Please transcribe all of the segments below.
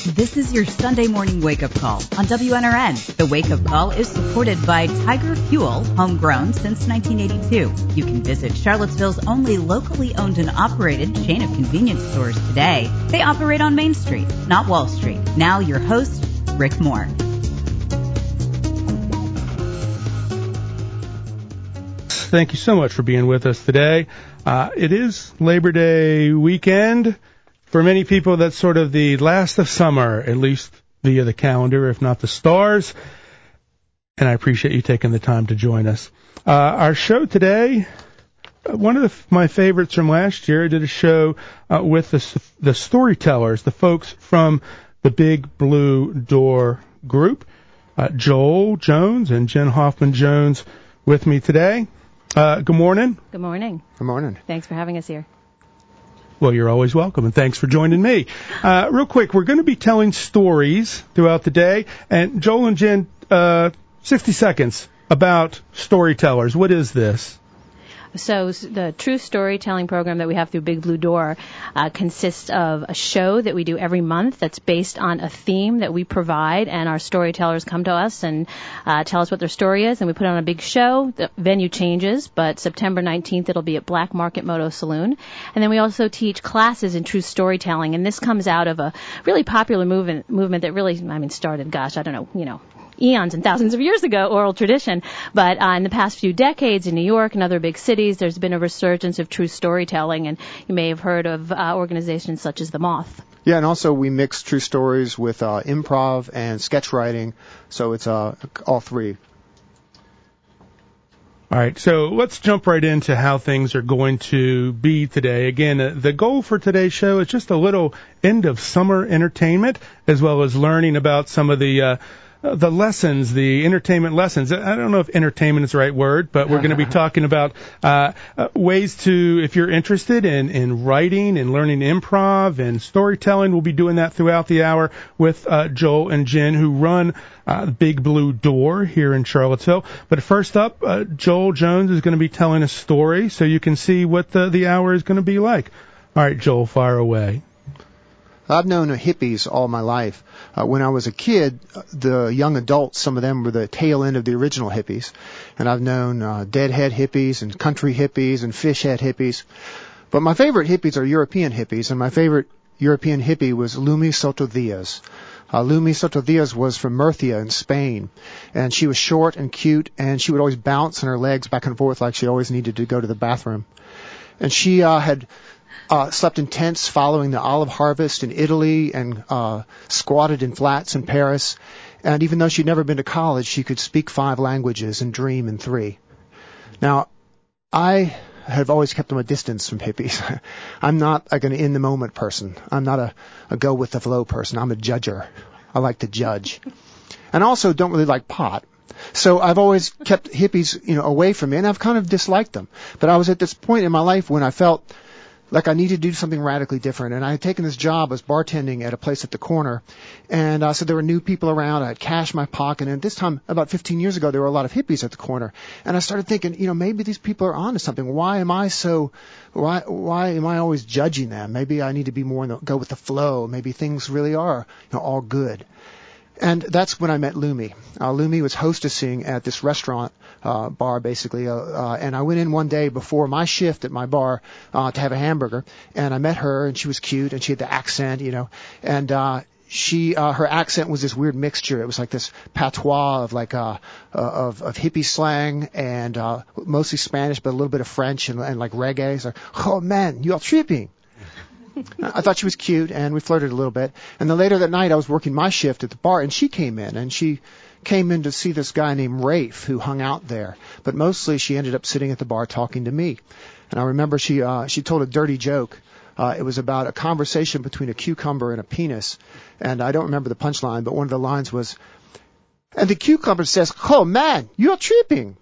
This is your Sunday morning wake-up call on WNRN. The wake-up call is supported by Tiger Fuel, homegrown since 1982. You can visit Charlottesville's only locally owned and operated chain of convenience stores today. They operate on Main Street, not Wall Street. Now your host, Rick Moore. Thank you so much for being with us today. It is Labor Day weekend. For many people, that's sort of the last of summer, at least via the calendar, if not the stars. And I appreciate you taking the time to join us. Our show today, one of my favorites from last year, I did a show with the storytellers, the folks from the Big Blue Door group, Joel Jones and Jen Hoffman-Jones with me today. Good morning. Good morning. Good morning. Thanks for having us here. Well, you're always welcome, and thanks for joining me. Real quick, we're going to be telling stories throughout the day, and Joel and Jen, 60 seconds about storytellers. What is this? So the true storytelling program that we have through Big Blue Door consists of a show that we do every month that's based on a theme that we provide, and our storytellers come to us and tell us what their story is, and we put on a big show. The venue changes, but September 19th it'll be at Black Market Moto Saloon. And then we also teach classes in true storytelling, and this comes out of a really popular movement that really, started, eons and thousands of years ago, oral tradition. But in the past few decades in New York and other big cities, there's been a resurgence of true storytelling, and you may have heard of organizations such as The Moth. Yeah, and also we mix true stories with improv and sketch writing, so it's all three. All right, so let's jump right into how things are going to be today. Again, the goal for today's show is just a little end of summer entertainment, as well as learning about some of the lessons, the entertainment lessons. I don't know if entertainment is the right word, but we're going to be talking about ways to, if you're interested in writing and learning improv and storytelling, we'll be doing that throughout the hour with Joel and Jen, who run Big Blue Door here in Charlottesville. But first up, Joel Jones is going to be telling a story so you can see what the hour is going to be like. All right, Joel, fire away. I've known hippies all my life. When I was a kid, the young adults, some of them were the tail end of the original hippies. And I've known deadhead hippies and country hippies and fishhead hippies. But my favorite hippies are European hippies, and my favorite European hippie was Lumi Soto Diaz. Lumi Soto Diaz was from Murcia in Spain, and she was short and cute, and she would always bounce on her legs back and forth like she always needed to go to the bathroom. And she had slept in tents following the olive harvest in Italy and squatted in flats in Paris. And even though she'd never been to college, she could speak 5 languages and dream in 3. Now, I have always kept them a distance from hippies. I'm not like an in-the-moment person. I'm not a go-with-the-flow person. I'm a judger. I like to judge. And I also don't really like pot. So I've always kept hippies, away from me, and I've kind of disliked them. But I was at this point in my life when I felt like I needed to do something radically different. And I had taken this job as bartending at a place at the corner. And so there were new people around. I had cash in my pocket. And at this time, about 15 years ago, there were a lot of hippies at the corner. And I started thinking, maybe these people are onto something. Why am I always judging them? Maybe I need to be more go with the flow. Maybe things really are, all good. And that's when I met Lumi. Lumi was hostessing at this restaurant bar, basically. And I went in one day before my shift at my bar to have a hamburger. And I met her, and she was cute, and she had the accent, And her accent was this weird mixture. It was like this patois of of hippie slang and mostly Spanish, but a little bit of French and like reggae. It's like, oh man, you're tripping. I thought she was cute, and we flirted a little bit. And then later that night, I was working my shift at the bar, and she came in to see this guy named Rafe who hung out there. But mostly she ended up sitting at the bar talking to me. And I remember she told a dirty joke. It was about a conversation between a cucumber and a penis. And I don't remember the punchline, but one of the lines was, and the cucumber says, oh man, you're tripping.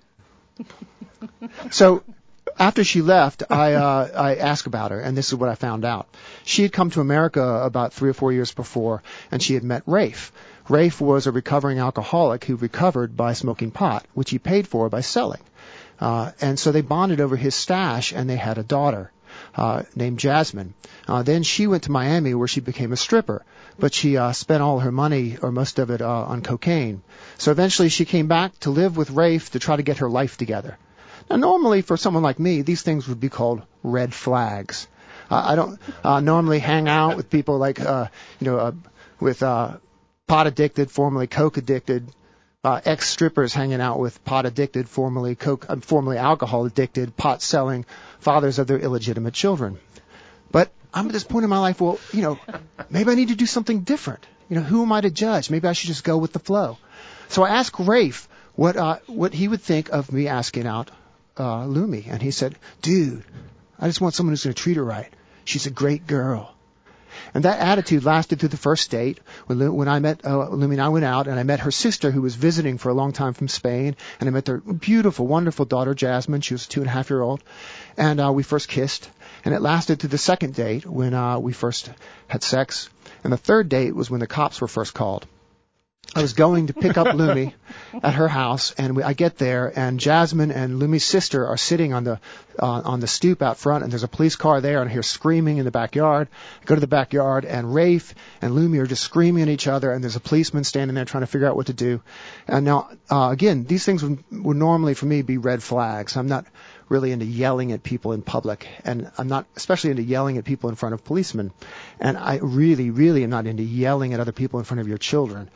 So after she left, I asked about her, and this is what I found out. She had come to America about 3 or 4 years before, and she had met Rafe. Rafe was a recovering alcoholic who recovered by smoking pot, which he paid for by selling. And so they bonded over his stash, and they had a daughter. named Jasmine. Then she went to Miami where she became a stripper, but she spent all her money, or most of it, on cocaine. So eventually she came back to live with Rafe to try to get her life together. Now, normally for someone like me, these things would be called red flags. I don't normally hang out with people like, with pot addicted, formerly coke addicted, ex-strippers hanging out with pot addicted, formerly alcohol addicted, pot selling fathers of their illegitimate children. But I'm at this point in my life, well, maybe I need to do something different. Who am I to judge? Maybe I should just go with the flow. So I asked Rafe what he would think of me asking out Lumi, and he said, "Dude, I just want someone who's going to treat her right. She's a great girl." And that attitude lasted through the first date. When I met Lumi and I went out, and I met her sister, who was visiting for a long time from Spain, and I met their beautiful, wonderful daughter, Jasmine. She was a 2.5-year-old, and we first kissed. And it lasted through the second date when we first had sex. And the third date was when the cops were first called. I was going to pick up Lumi at her house, and I get there, and Jasmine and Lumi's sister are sitting on the stoop out front, and there's a police car there, and I hear screaming in the backyard. I go to the backyard, and Rafe and Lumi are just screaming at each other, and there's a policeman standing there trying to figure out what to do. And now, again, these things would normally for me be red flags. I'm not really into yelling at people in public, and I'm not especially into yelling at people in front of policemen. And I really, really am not into yelling at other people in front of your children.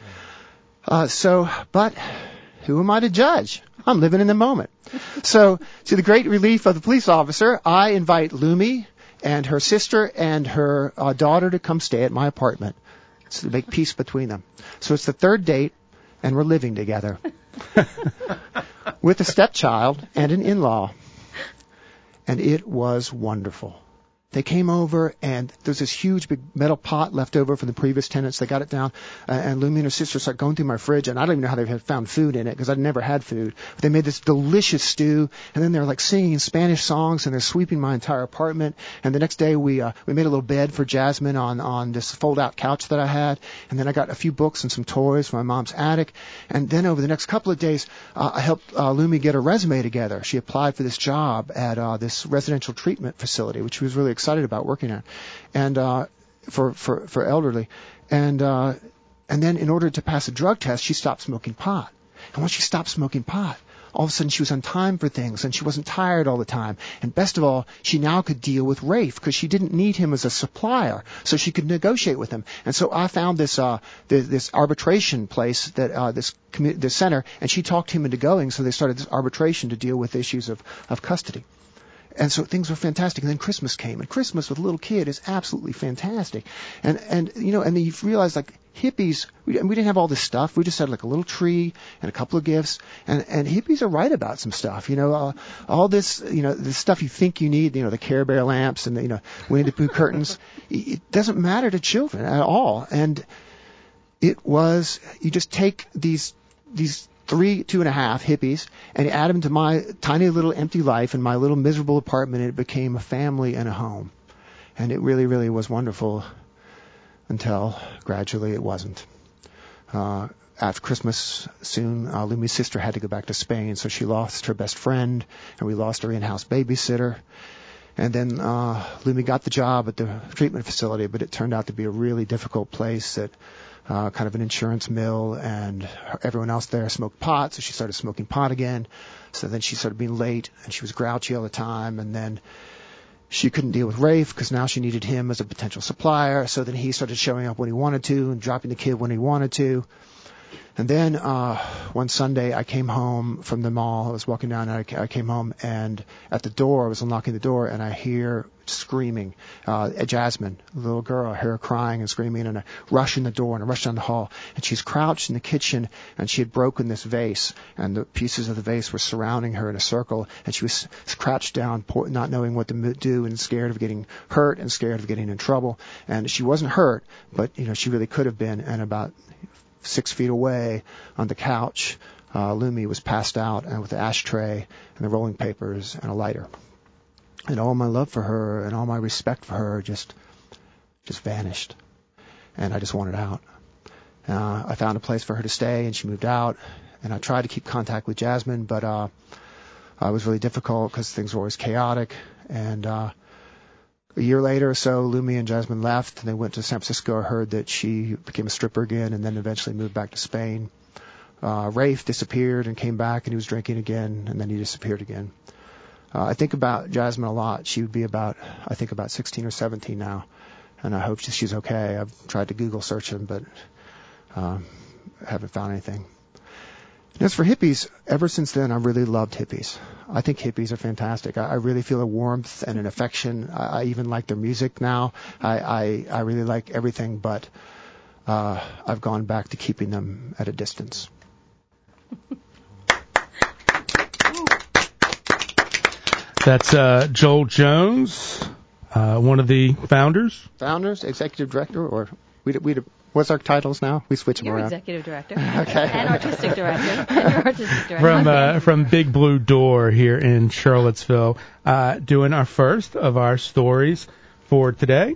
But who am I to judge? I'm living in the moment. So, to the great relief of the police officer, I invite Lumi and her sister and her daughter to come stay at my apartment to make peace between them. So it's the third date, and we're living together with a stepchild and an in-law. And it was wonderful. They came over, and there's this huge big metal pot left over from the previous tenants. They got it down, and Lumi and her sister started going through my fridge, and I don't even know how they had found food in it, because I'd never had food. But they made this delicious stew, and then they're like singing Spanish songs, and they're sweeping my entire apartment. And the next day we made a little bed for Jasmine on this fold-out couch that I had, and then I got a few books and some toys from my mom's attic. And then over the next couple of days, I helped Lumi get her resume together. She applied for this job at this residential treatment facility, which she was really excited about working at, and for elderly, and then in order to pass a drug test, she stopped smoking pot. And once she stopped smoking pot, all of a sudden she was on time for things, and she wasn't tired all the time. And best of all, she now could deal with Rafe, because she didn't need him as a supplier, so she could negotiate with him. And so I found this arbitration place, that this center, and she talked him into going. So they started this arbitration to deal with issues of custody. And so things were fantastic. And then Christmas came, and Christmas with a little kid is absolutely fantastic. And then you realize, like, hippies, we didn't have all this stuff. We just had like a little tree and a couple of gifts. And hippies are right about some stuff. All this, the stuff you think you need, the Care Bear lamps and the, Winnie the Pooh curtains. It doesn't matter to children at all. And it was, you just take these 2.5 hippies, and add them to my tiny little empty life in my little miserable apartment, and it became a family and a home. And it really, really was wonderful until gradually it wasn't. After Christmas soon, Lumi's sister had to go back to Spain, so she lost her best friend, and we lost our in-house babysitter. And then Lumi got the job at the treatment facility, but it turned out to be a really difficult place that kind of an insurance mill, and everyone else there smoked pot, so she started smoking pot again. So then she started being late, and she was grouchy all the time, and then she couldn't deal with Rafe, because now she needed him as a potential supplier. So then he started showing up when he wanted to and dropping the kid when he wanted to. And then one Sunday I came home from the mall. I was walking down, and I came home, and at the door, I was unlocking the door, and I hear screaming. Jasmine, the little girl, I hear her crying and screaming, and I rush in the door, and I rush down the hall, and she's crouched in the kitchen, and she had broken this vase, and the pieces of the vase were surrounding her in a circle, and she was crouched down, not knowing what to do, and scared of getting hurt and scared of getting in trouble. And she wasn't hurt, but she really could have been. And about 6 feet away on the couch, Lumi was passed out, and with the ashtray and the rolling papers and a lighter. And all my love for her and all my respect for her just vanished. And I just wanted out. I found a place for her to stay, and she moved out. And I tried to keep contact with Jasmine, but it was really difficult because things were always chaotic. And A year later or so, Lumi and Jasmine left, and they went to San Francisco. I heard that she became a stripper again, and then eventually moved back to Spain. Rafe disappeared and came back, and he was drinking again, and then he disappeared again. I think about Jasmine a lot. She would be about 16 or 17 now, and I hope she's okay. I've tried to Google search him, but haven't found anything. And as for hippies, ever since then, I've really loved hippies. I think hippies are fantastic. I really feel a warmth and an affection. I even like their music now. I really like everything, but I've gone back to keeping them at a distance. That's Joel Jones, one of the founders. Founders, executive director, or what's our titles now? We switch them You're around. executive director. Okay. And artistic director. And you're artistic director. From Big Blue Door here in Charlottesville, doing our first of our stories for today.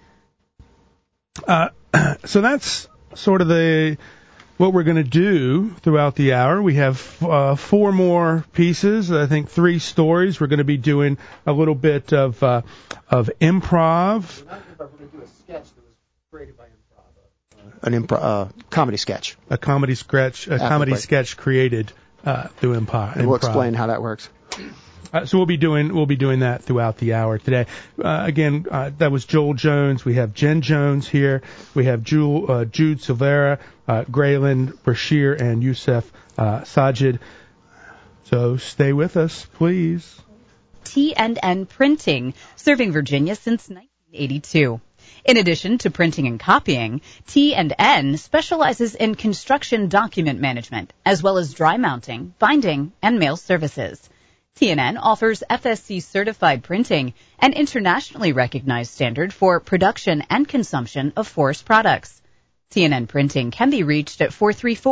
So that's sort of what we're going to do throughout the hour. We have 4 more pieces. I think 3 stories. We're going to be doing a little bit of improv. We're going to do a sketch that was created by improv. An comedy sketch. A comedy sketch created through improv. And we'll explain how that works. So we'll be doing that throughout the hour today. Again, that was Joel Jones. We have Jen Jones here. We have Jude Silvera, Graylin Bashir, and Yusef Sajid. So stay with us, please. T&N Printing, serving Virginia since 1982. In addition to printing and copying, T&N specializes in construction document management, as well as dry mounting, binding, and mail services. T&N offers FSC-certified printing, an internationally recognized standard for production and consumption of forest products. T&N Printing can be reached at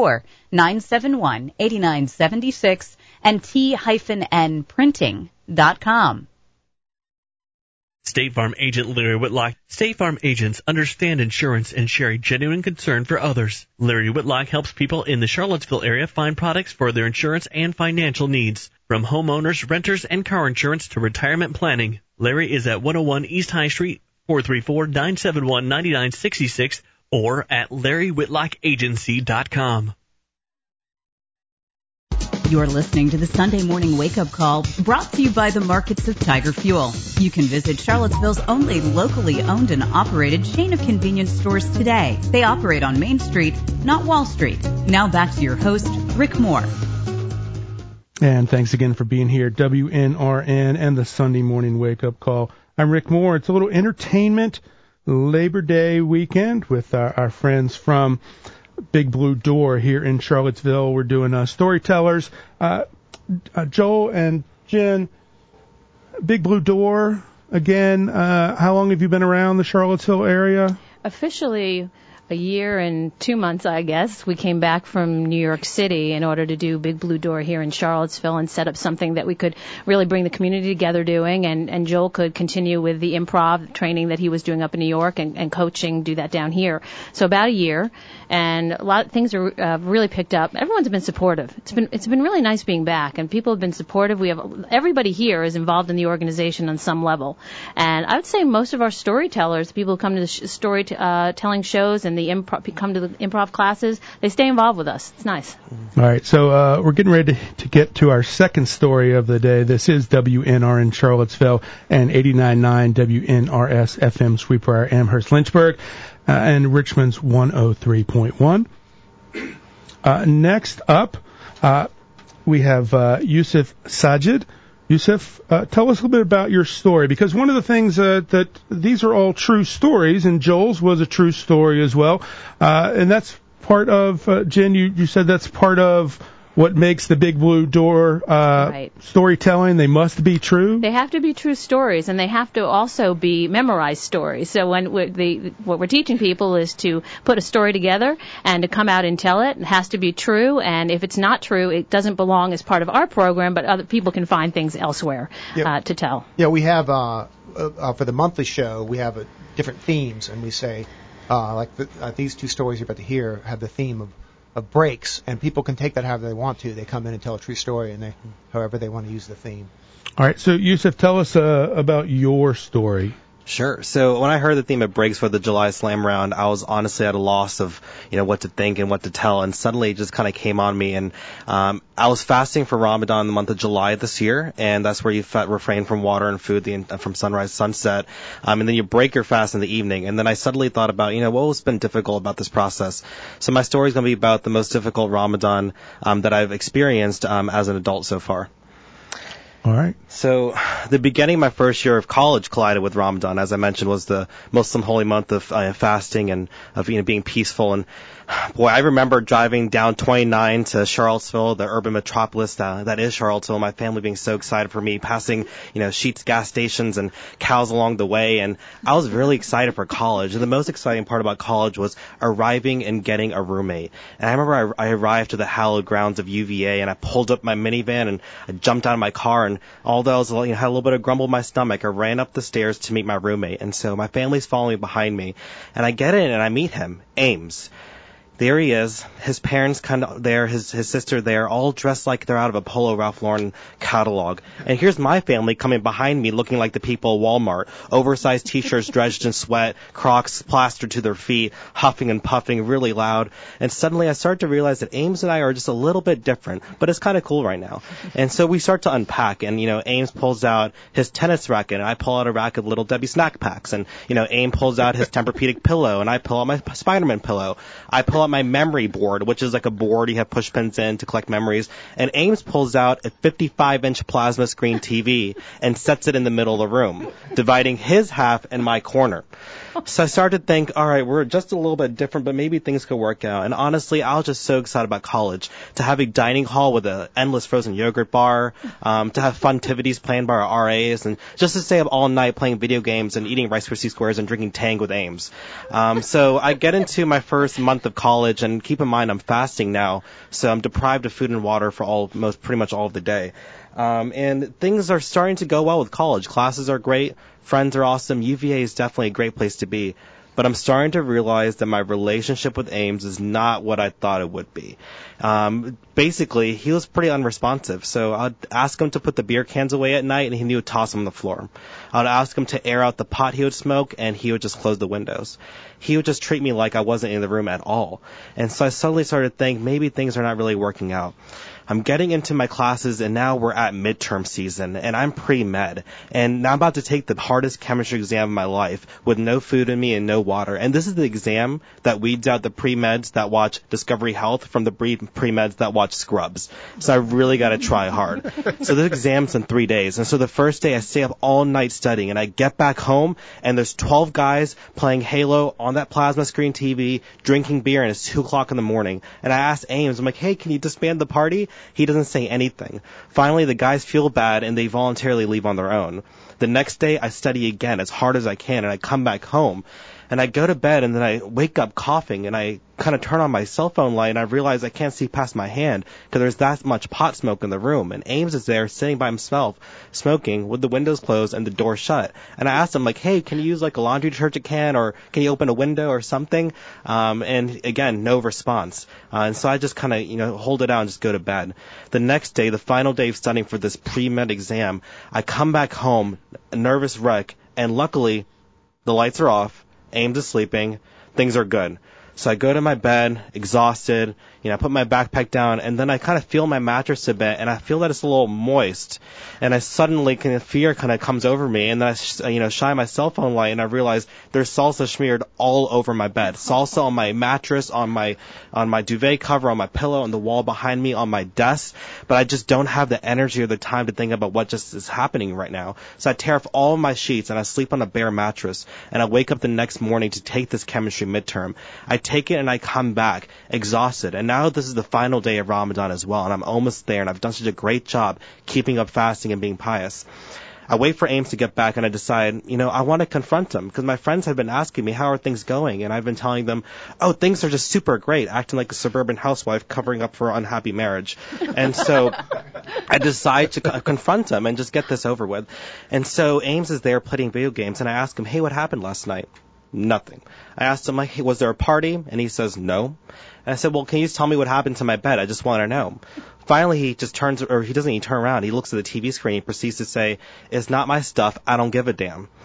434-971-8976 and t-nprinting.com. State Farm agent Larry Whitlock. State Farm agents understand insurance and share a genuine concern for others. Larry Whitlock helps people in the Charlottesville area find products for their insurance and financial needs. From homeowners, renters, and car insurance to retirement planning, Larry is at 101 East High Street, 434-971-9966, or at LarryWhitlockAgency.com. You're listening to the Sunday Morning Wake-Up Call, brought to you by the markets of Tiger Fuel. You can visit Charlottesville's only locally owned and operated chain of convenience stores today. They operate on Main Street, not Wall Street. Now back to your host, Rick Moore. And thanks again for being here, WNRN and the Sunday Morning Wake-Up Call. I'm Rick Moore. It's a little entertainment Labor Day weekend with our friends from Big Blue Door here in Charlottesville. We're doing storytellers. Joel and Jen, Big Blue Door, again, how long have you been around the Charlottesville area? Officially a year and 2 months, I guess. We came back from New York City in order to do Big Blue Door here in Charlottesville and set up something that we could really bring the community together doing, and Joel could continue with the improv training that he was doing up in New York and coaching, do that down here. So about a year, and a lot of things are really picked up. Everyone's been supportive. It's been really nice being back, and people have been supportive. We have everybody here is involved in the organization on some level, and I would say most of our storytellers, people who come to the storytelling shows and come to the improv classes, they stay involved with us. It's nice. All right, so we're getting ready to get to our second story of the day. This is WNRN Charlottesville and 89.9 WNRS FM Sweetbriar Amherst Lynchburg and Richmond's 103.1. Next up, we have Yusef Sajid. Yusef, tell us a little bit about your story, because one of the things that these are all true stories, and Joel's was a true story as well, and that's part of, Jen, you said that's part of what makes the Big Blue Door right. Storytelling. They must be true. They have to be true stories, and they have to also be memorized stories. So what we're teaching people is to put a story together and to come out and tell it. It has to be true, and if it's not true, it doesn't belong as part of our program, but other people can find things elsewhere to tell. Yeah, we have, for the monthly show, we have different themes, and we say, these 2 stories you're about to hear have the theme of breaks, and people can take that however they want to. They come in and tell a true story, and however they want to use the theme. All right, so Yusef, tell us about your story. Sure. So when I heard the theme of breaks for the July Slam round, I was honestly at a loss of, what to think and what to tell. And suddenly it just kind of came on me. And I was fasting for Ramadan in the month of July this year. And that's where you refrain from water and food from sunrise to sunset. And then you break your fast in the evening. And then I suddenly thought about, what's been difficult about this process. So my story is going to be about the most difficult Ramadan that I've experienced as an adult so far. All right. So the beginning of my first year of college collided with Ramadan. As I mentioned, was the Muslim holy month of fasting and of being peaceful. And boy, I remember driving down 29 to Charlottesville, the urban metropolis that is Charlottesville. My family being so excited for me, passing Sheetz gas stations and cows along the way. And I was really excited for college. And the most exciting part about college was arriving and getting a roommate. And I remember I arrived to the hallowed grounds of UVA, and I pulled up my minivan and I jumped out of my car. And although I was, had a little bit of grumble in my stomach, I ran up the stairs to meet my roommate. And so my family's following behind me. And I get in and I meet him, Ames. There he is, his parents kind of there, his sister there, all dressed like they're out of a Polo Ralph Lauren catalog. And here's my family coming behind me looking like the people at Walmart. Oversized t-shirts drenched in sweat, Crocs plastered to their feet, huffing and puffing really loud. And suddenly I start to realize that Ames and I are just a little bit different, but it's kind of cool right now. And so we start to unpack, and, Ames pulls out his tennis racket, and I pull out a rack of Little Debbie snack packs. And, Ames pulls out his Tempur-Pedic pillow, and I pull out my Spider-Man pillow. I pull out my memory board, which is like a board you have push pins in to collect memories, and Ames pulls out a 55-inch plasma screen TV and sets it in the middle of the room, dividing his half and my corner. So I started to think, all right, we're just a little bit different, but maybe things could work out. And honestly, I was just so excited about college, to have a dining hall with an endless frozen yogurt bar, to have fun activities planned by our RAs, and just to stay up all night playing video games and eating Rice Krispie Squares and drinking Tang with Ames. So I get into my first month of college, and keep in mind I'm fasting now, so I'm deprived of food and water for pretty much all of the day. And things are starting to go well with college. Classes are great. Friends are awesome. UVA is definitely a great place to be. But I'm starting to realize that my relationship with Ames is not what I thought it would be. Basically, he was pretty unresponsive. So I'd ask him to put the beer cans away at night, and he would toss them on the floor. I'd ask him to air out the pot he would smoke, and he would just close the windows. He would just treat me like I wasn't in the room at all. And so I suddenly started to think maybe things are not really working out. I'm getting into my classes, and now we're at midterm season, and I'm pre-med. And now I'm about to take the hardest chemistry exam of my life with no food in me and no water. And this is the exam that weeds out the pre-meds that watch Discovery Health from the pre-meds that watch Scrubs. So I really got to try hard. So this exam's in 3 days. And so the first day I stay up all night studying, and I get back home, and there's 12 guys playing Halo on that plasma screen TV, drinking beer, and it's 2 o'clock in the morning. And I asked Ames, I'm like, hey, can you disband the party? He doesn't say anything. Finally, the guys feel bad, and they voluntarily leave on their own. The next day, I study again as hard as I can, and I come back home. And I go to bed, and then I wake up coughing, and I kind of turn on my cell phone light, and I realize I can't see past my hand because there's that much pot smoke in the room. And Ames is there sitting by himself, smoking, with the windows closed and the door shut. And I asked him, like, hey, can you use like a laundry detergent can, or can you open a window or something? And again, no response. And so I just kind of, hold it out and just go to bed. The next day, the final day of studying for this pre-med exam, I come back home, a nervous wreck, and luckily, the lights are off. Ames is sleeping. Things are good. So I go to my bed, exhausted, I put my backpack down, and then I kind of feel my mattress a bit, and I feel that it's a little moist. And I suddenly, fear kind of comes over me, and then I, shine my cell phone light, and I realize there's salsa smeared all over my bed. Salsa on my mattress, on my duvet cover, on my pillow, on the wall behind me, on my desk. But I just don't have the energy or the time to think about what just is happening right now. So I tear off all of my sheets, and I sleep on a bare mattress, and I wake up the next morning to take this chemistry midterm. I take it, and I come back exhausted. And now this is the final day of Ramadan as well, and I'm almost there, and I've done such a great job keeping up fasting and being pious. I wait for Ames to get back, and I decide, I want to confront him, because my friends have been asking me, how are things going? And I've been telling them, oh, things are just super great, acting like a suburban housewife covering up for an unhappy marriage. And so I decide to confront him and just get this over with. And so Ames is there playing video games, and I ask him, hey, what happened last night? Nothing. I asked him, like, hey, was there a party? And he says, no. And I said, well, can you just tell me what happened to my bed? I just want to know. Finally, he just turns, or he doesn't even turn around. He looks at the TV screen and proceeds to say, it's not my stuff. I don't give a damn.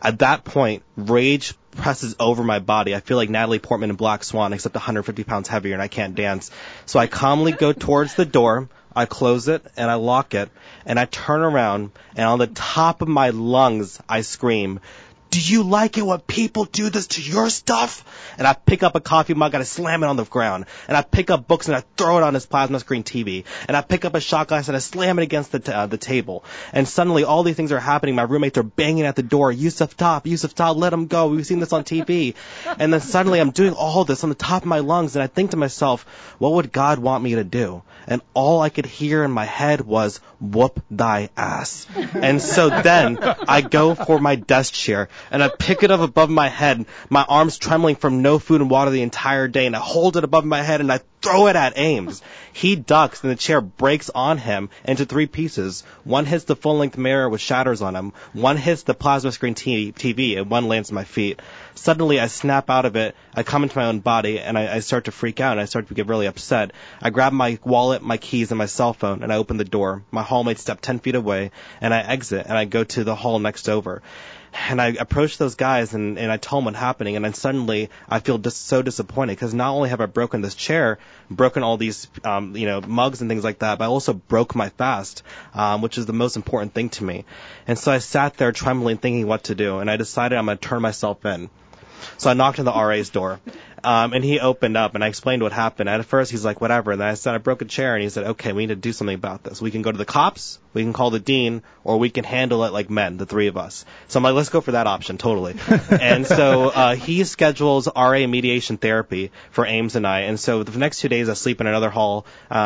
At that point, rage presses over my body. I feel like Natalie Portman in Black Swan, except 150 pounds heavier, and I can't dance. So I calmly go towards the door, I close it, and I lock it, and I turn around, and on the top of my lungs, I scream, "Do you like it when people do this to your stuff?" And I pick up a coffee mug and I slam it on the ground. And I pick up books and I throw it on his plasma screen TV. And I pick up a shot glass and I slam it against the table. And suddenly all these things are happening. My roommates are banging at the door. Yusuf Top, let him go. We've seen this on TV. And then suddenly I'm doing all this on the top of my lungs. And I think to myself, what would God want me to do? And all I could hear in my head was, "Whoop thy ass." And so then I go for my desk chair and I pick it up above my head, my arms trembling from no food and water the entire day, and I hold it above my head and I throw it at Ames. He ducks and the chair breaks on him into 3 pieces. One hits the full-length mirror with shatters on him. One hits the plasma screen TV and one lands on my feet. Suddenly I snap out of it. I come into my own body and I start to freak out and I start to get really upset. I grab my wallet, my keys, and my cell phone and I open the door. My hallmates step 10 feet away and I exit and I go to the hall next over. And I approach those guys and I tell them what's happening, and then suddenly I feel just so disappointed because not only have I broken this chair, broken all these mugs and things like that, but I also broke my fast, which is the most important thing to me. And so I sat there trembling, thinking what to do, and I decided I'm going to turn myself in. So I knocked on the RA's door, and he opened up, and I explained what happened. And at first, he's like, whatever. And then I said, I broke a chair, and he said, okay, we need to do something about this. We can go to the cops, we can call the dean, or we can handle it like men, the 3 of us. So I'm like, let's go for that option, totally. And so he schedules RA mediation therapy for Ames and I. And so the next 2 days, I sleep in another hall,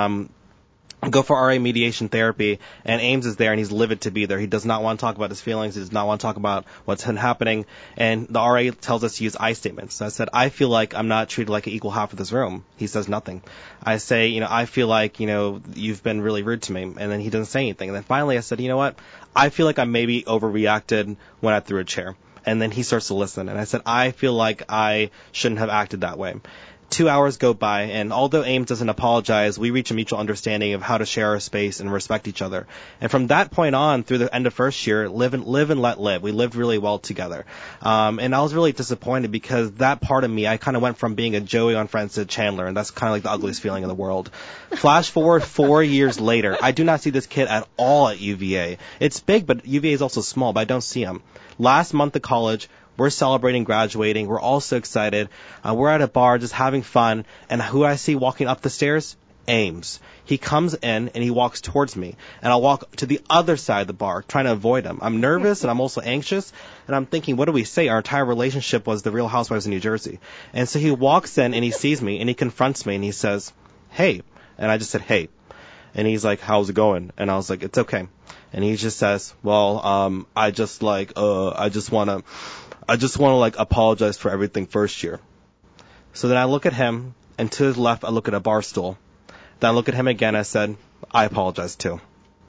go for RA mediation therapy, and Ames is there, and he's livid to be there. He does not want to talk about his feelings. He does not want to talk about what's been happening. And the RA tells us to use I statements. So I said, I feel like I'm not treated like an equal half of this room. He says nothing. I say, I feel like, you've been really rude to me. And then he doesn't say anything. And then finally I said, you know what? I feel like I maybe overreacted when I threw a chair. And then he starts to listen. And I said, I feel like I shouldn't have acted that way. 2 hours go by, and although Ames doesn't apologize, we reach a mutual understanding of how to share our space and respect each other. And from that point on, through the end of first year, live and let live. We lived really well together. And I was really disappointed because that part of me, I kind of went from being a Joey on Friends to Chandler, and that's kind of like the ugliest feeling in the world. Flash forward 4 years later, I do not see this kid at all at UVA. It's big, but UVA is also small, but I don't see him. Last month of college, we're celebrating graduating. We're all so excited. We're at a bar just having fun. And who I see walking up the stairs? Ames. He comes in and he walks towards me. And I'll walk to the other side of the bar, trying to avoid him. I'm nervous and I'm also anxious. And I'm thinking, what do we say? Our entire relationship was the Real Housewives of New Jersey. And so he walks in and he sees me and he confronts me and he says, "Hey." And I just said, "Hey." And he's like, "How's it going?" And I was like, "It's okay." And he just says, "Well, I just want to apologize for everything first year." So then I look at him, and to his left I look at a bar stool. Then I look at him again. I said, "I apologize too."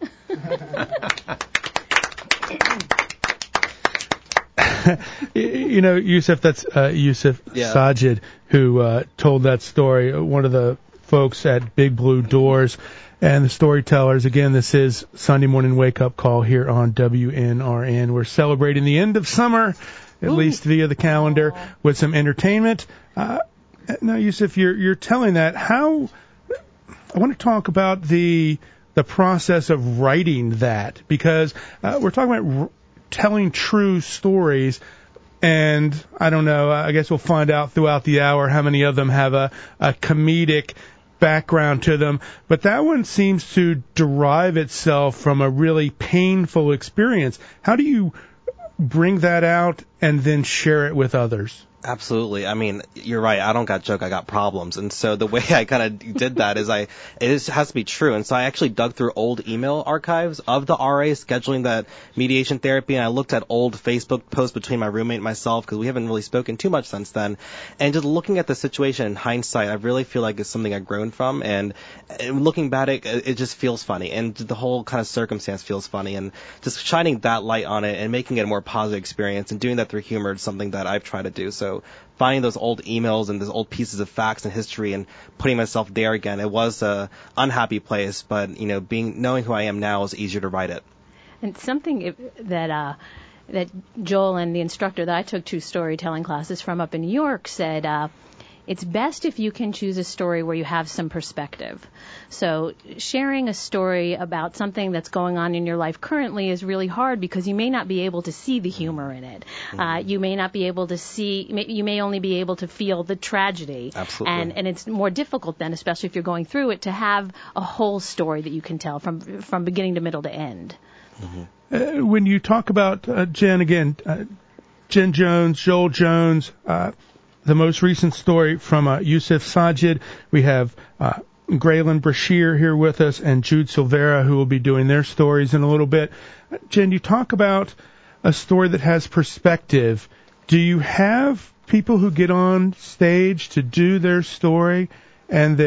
Yusuf, that's Yusuf Sajid who told that story. One of the folks at Big Blue Doors. And the storytellers, again, this is Sunday Morning Wake Up Call here on WNRN. We're celebrating the end of summer, at least via the calendar, with some entertainment. Now, Yusuf, you're telling that. I want to talk about the process of writing that, because we're talking about telling true stories. And I don't know, I guess we'll find out throughout the hour how many of them have a comedic background to them, but that one seems to derive itself from a really painful experience. How do you bring that out and then share it with others? Absolutely. I mean, you're right. I don't got joke, I got problems. And so the way I kind of did that is it has to be true. And so I actually dug through old email archives of the RA scheduling that mediation therapy, and I looked at old Facebook posts between my roommate and myself, because we haven't really spoken too much since then. And just looking at the situation in hindsight, I really feel like it's something I've grown from. And looking back at it, it just feels funny. And the whole kind of circumstance feels funny. And just shining that light on it and making it a more positive experience and doing that through humor is something that I've tried to do. So finding those old emails and those old pieces of facts and history and putting myself there again, it was a unhappy place, but knowing who I am now is easier to write it. And something that that Joel and the instructor that I took 2 storytelling classes from up in New York said, it's best if you can choose a story where you have some perspective. So sharing a story about something that's going on in your life currently is really hard because you may not be able to see the humor in it. You may not be able to you may only be able to feel the tragedy. Absolutely. And it's more difficult then, especially if you're going through it, to have a whole story that you can tell from beginning to middle to end. When you talk about, Jen, again, Jen Jones, Joel Jones, the most recent story from Yusuf Sajid. We have Graylin Brashear here with us and Jude Silvera, who will be doing their stories in a little bit. Jen, you talk about a story that has perspective. Do you have people who get on stage to do their story and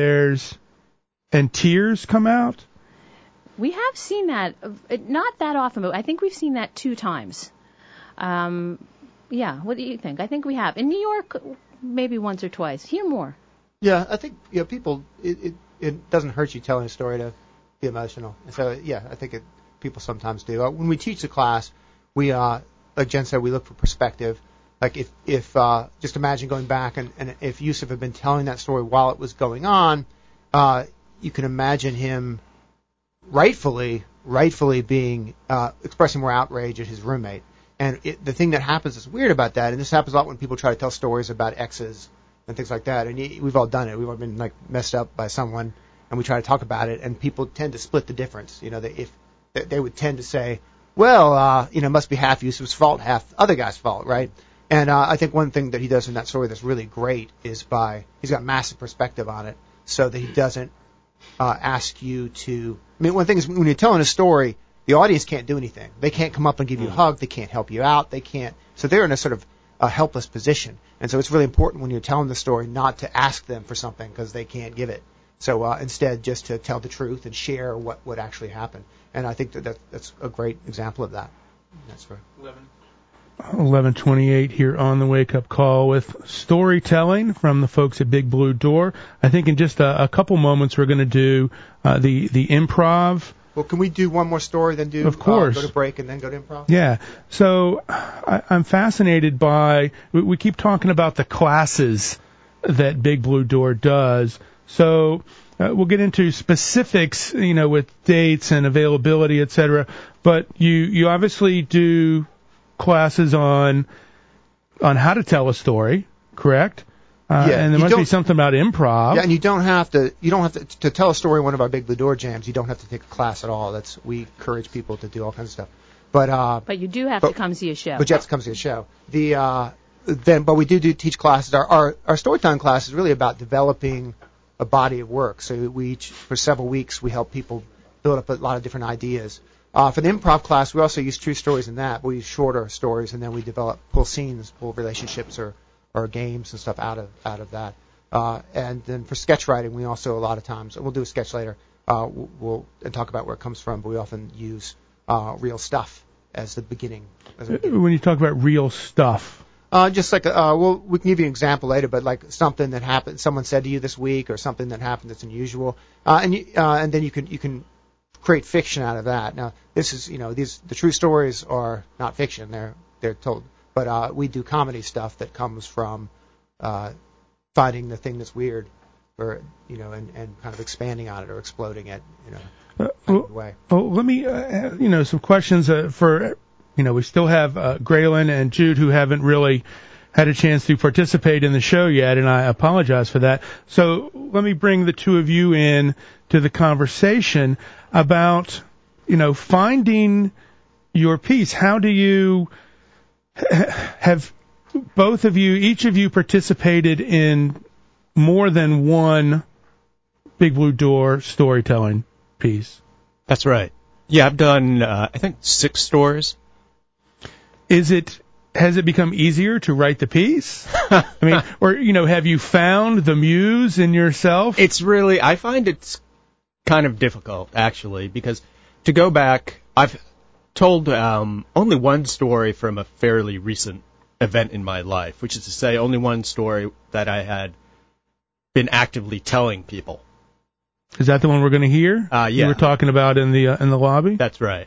tears come out? We have seen that, not that often, but I think we've seen that 2 times. Yeah, what do you think? I think we have. In New York, maybe once or twice. Here more. Yeah, I think people. It doesn't hurt you telling a story to be emotional. And so yeah, I think people sometimes do. When we teach the class, we like Jen said, we look for perspective. Like if just imagine going back and if Yusuf had been telling that story while it was going on, you can imagine him rightfully being expressing more outrage at his roommate. And the thing that happens that's weird about that, and this happens a lot when people try to tell stories about exes and things like that, and we've all done it. We've all been like messed up by someone, and we try to talk about it, and people tend to split the difference. They would tend to say, well, it must be half Yusuf's fault, half the other guy's fault, right? And I think one thing that he does in that story that's really great is he's got massive perspective on it, so that he doesn't ask you to. I mean, one thing is when you're telling a story, the audience can't do anything. They can't come up and give you a hug. They can't help you out. They can't. So they're in a sort of a helpless position. And so it's really important when you're telling the story not to ask them for something because they can't give it. So instead, just to tell the truth and share what actually happened. And I think that's a great example of that. That's for 11:28 here on the Wake Up Call with storytelling from the folks at Big Blue Door. I think in just a couple moments we're going to do the improv. Well, can we do one more story, then of course. Go to break and then go to improv? Yeah. So I'm fascinated by, we keep talking about the classes that Big Blue Door does. So we'll get into specifics, with dates and availability, et cetera. But you obviously do classes on how to tell a story, correct? And there must be something about improv. Yeah, and you don't have to tell a story in one of our Big Blue Door jams. You don't have to take a class at all. We encourage people to do all kinds of stuff. But you do have to come see a show. But you have to come see a show. But we do teach classes. Our storytelling class is really about developing a body of work. So for several weeks, we help people build up a lot of different ideas. For the improv class, we also use true stories in that. We use shorter stories, and then we pull scenes, pull relationships or games and stuff out of that. And then for sketch writing, we also a lot of times, and we'll do a sketch later, we'll talk about where it comes from, but we often use real stuff as the beginning. When you talk about real stuff? Just like, we can give you an example later, but like something that happened, someone said to you this week, or something that happened that's unusual, and then you can create fiction out of that. Now, this is, the true stories are not fiction; they're told. But we do comedy stuff that comes from finding the thing that's weird, or and kind of expanding on it or exploding it, way. Well, let me, some questions for, we still have Graylin and Jude who haven't really had a chance to participate in the show yet, and I apologize for that. So let me bring the two of you in to the conversation about, finding your piece. How do you have both of you, each of you participated in more than one Big Blue Door storytelling piece? That's right. Yeah, I've done, I think 6 stories. Has it become easier to write the piece? I mean, or, have you found the muse in yourself? I find it's kind of difficult, actually, because to go back, I've told only one story from a fairly recent event in my life, which is to say only one story that I had been actively telling people. Is that the one we're going to hear? Yeah. You were talking about in the lobby? That's right.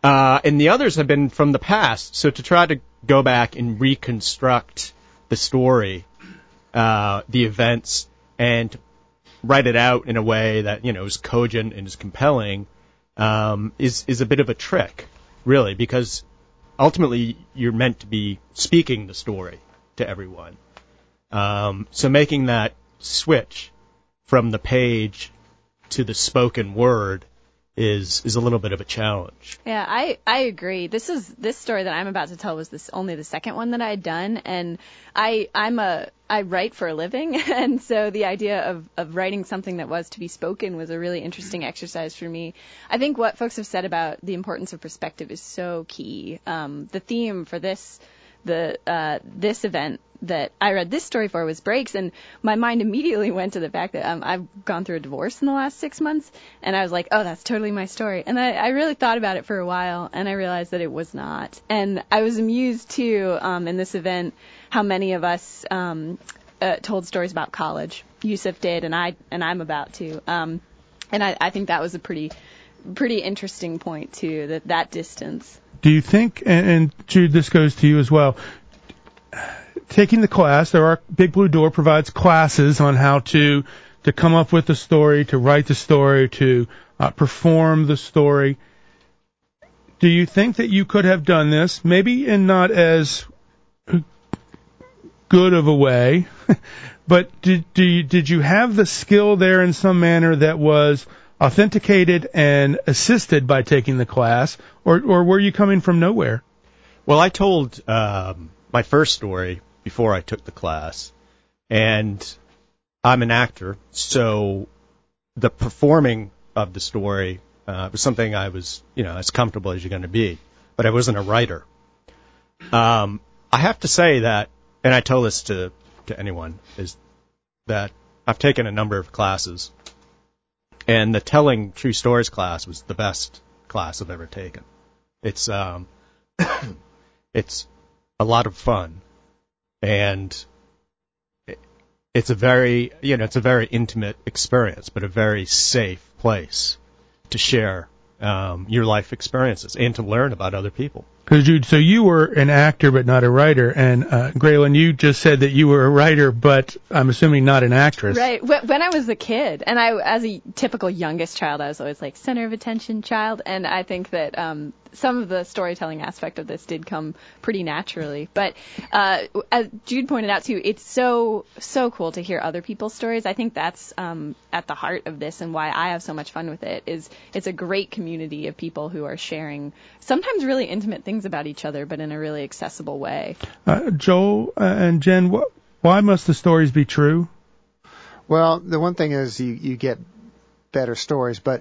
And the others have been from the past. So to try to go back and reconstruct the story, the events, and write it out in a way that, is cogent and is compelling, is a bit of a trick, really, because ultimately you're meant to be speaking the story to everyone. So making that switch from the page to the spoken word is a little bit of a challenge. Yeah, I agree. This story that I'm about to tell was only the second one that I had done, and I write for a living, and so the idea of writing something that was to be spoken was a really interesting exercise for me. I think what folks have said about the importance of perspective is so key. The theme for this event that I read this story for was breaks, and my mind immediately went to the fact that I've gone through a divorce in the last 6 months, and I was like, oh, that's totally my story. And I really thought about it for a while, and I realized that it was not. And I was amused, too, in this event, how many of us told stories about college. Yusuf did, and I'm about to. And I think that was a pretty interesting point, too, that distance. Do you think, and Jude, this goes to you as well, taking the class, Big Blue Door provides classes on how to come up with the story, to write the story, to perform the story. Do you think that you could have done this, maybe in not as good of a way, but did you have the skill there in some manner that was authenticated and assisted by taking the class, or were you coming from nowhere? Well, I told my first story before I took the class, and I'm an actor, so the performing of the story was something I was, as comfortable as you're going to be, but I wasn't a writer. I have to say that, and I tell this to anyone, is that I've taken a number of classes, and the Telling True Stories class was the best class I've ever taken. It's it's a lot of fun, and it's a very intimate experience, but a very safe place to share your life experiences and to learn about other people. Because Jude, so you were an actor but not a writer, and Graylin, you just said that you were a writer, but I'm assuming not an actress. Right. When I was a kid, and as a typical youngest child, I was always like center of attention child, and I think that some of the storytelling aspect of this did come pretty naturally. But as Jude pointed out too, it's so cool to hear other people's stories. I think that's at the heart of this, and why I have so much fun with it. Is it's a great community of people who are sharing sometimes really intimate things about each other, but in a really accessible way. Joel and Jen, why must the stories be true? Well, the one thing is you get better stories, but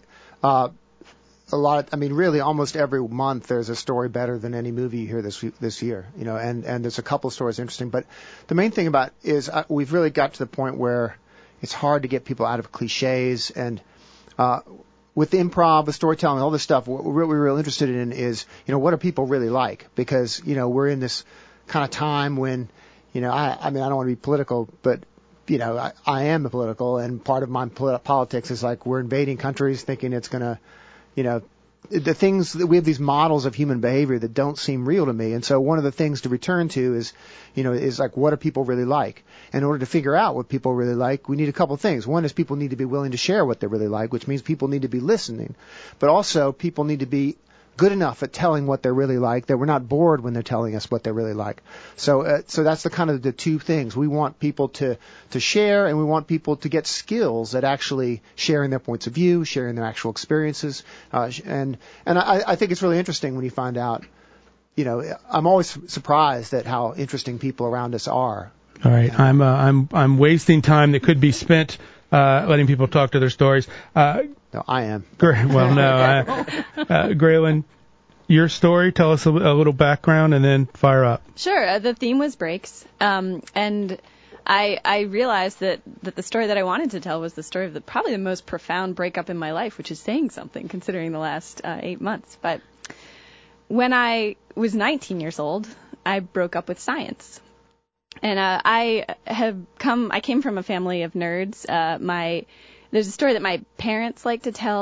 really almost every month there's a story better than any movie you hear this year, and there's a couple of stories interesting. But the main thing about is we've really got to the point where it's hard to get people out of cliches, and with improv, with storytelling, all this stuff, what we're really interested in is, what do people really like? Because, we're in this kind of time when, I don't want to be political, but, I am political, and part of my politics is like we're invading countries thinking it's going to, the things that we have these models of human behavior that don't seem real to me. And so one of the things to return to is like, what do people really like? And in order to figure out what people really like, we need a couple of things. One is people need to be willing to share what they really like, which means people need to be listening. But also people need to be good enough at telling what they really like that we're not bored when they're telling us what they really like. So that's the kind of the two things. We want people to share, and we want people to get skills at actually sharing their points of view, sharing their actual experiences. And I think it's really interesting when you find out, I'm always surprised at how interesting people around us are. All right. I'm wasting time that could be spent letting people talk to their stories. No, I am. Well, no. Graylin, your story, tell us a little background and then fire up. Sure. The theme was breaks. And I realized that the story that I wanted to tell was the story of probably the most profound breakup in my life, which is saying something considering the last 8 months. But when I was 19 years old, I broke up with science. And I came from a family of nerds. There's a story that my parents like to tell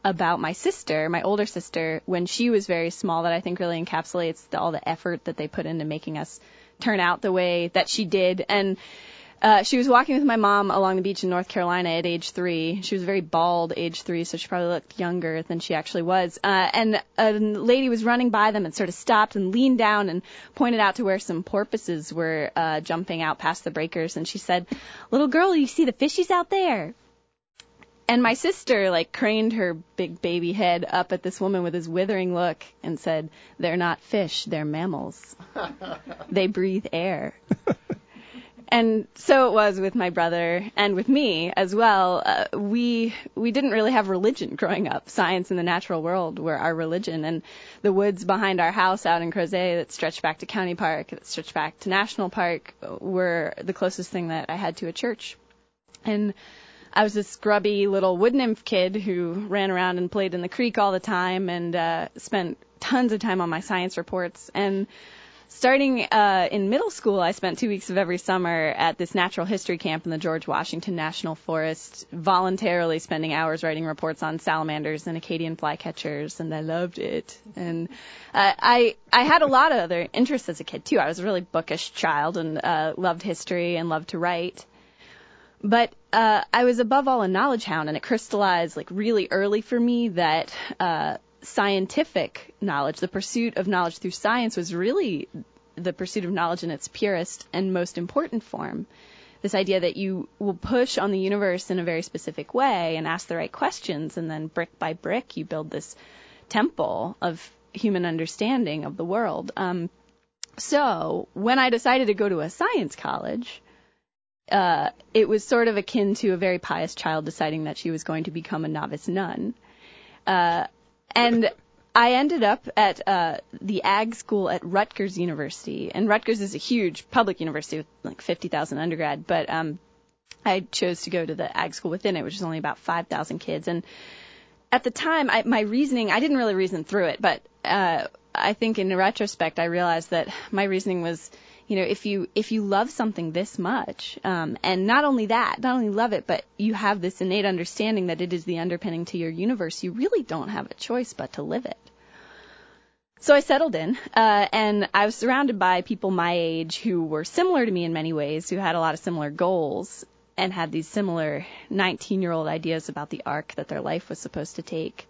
about my sister, my older sister, when she was very small, that I think really encapsulates all the effort that they put into making us turn out the way that she did. And she was walking with my mom along the beach in North Carolina at age 3. She was very bald, age 3, so she probably looked younger than she actually was. And a lady was running by them and sort of stopped and leaned down and pointed out to where some porpoises were jumping out past the breakers. And she said, "Little girl, you see the fishies out there?" And my sister, craned her big baby head up at this woman with this withering look and said, "They're not fish, they're mammals. They breathe air." And so it was with my brother and with me as well. We didn't really have religion growing up. Science and the natural world were our religion. And the woods behind our house out in Crozet that stretched back to County Park, that stretched back to National Park, were the closest thing that I had to a church. And I was this grubby little wood nymph kid who ran around and played in the creek all the time and spent tons of time on my science reports. And starting in middle school, I spent 2 weeks of every summer at this natural history camp in the George Washington National Forest, voluntarily spending hours writing reports on salamanders and Acadian flycatchers, and I loved it. And I had a lot of other interests as a kid, too. I was a really bookish child and loved history and loved to write. But I was above all a knowledge hound, and it crystallized really early for me that scientific knowledge, the pursuit of knowledge through science, was really the pursuit of knowledge in its purest and most important form. This idea that you will push on the universe in a very specific way and ask the right questions, and then brick by brick you build this temple of human understanding of the world. So when I decided to go to a science college, it was sort of akin to a very pious child deciding that she was going to become a novice nun. And I ended up at the ag school at Rutgers University. And Rutgers is a huge public university with 50,000 undergrad. But I chose to go to the ag school within it, which is only about 5,000 kids. And at the time, my reasoning, I didn't really reason through it. But I think in retrospect, I realized that my reasoning was, if you love something this much, and not only love it, but you have this innate understanding that it is the underpinning to your universe, you really don't have a choice but to live it. So I settled in, and I was surrounded by people my age who were similar to me in many ways, who had a lot of similar goals and had these similar 19-year-old ideas about the arc that their life was supposed to take.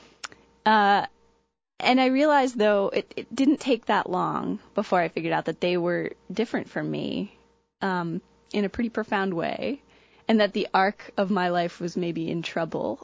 And I realized, though, it didn't take that long before I figured out that they were different from me in a pretty profound way, and that the arc of my life was maybe in trouble.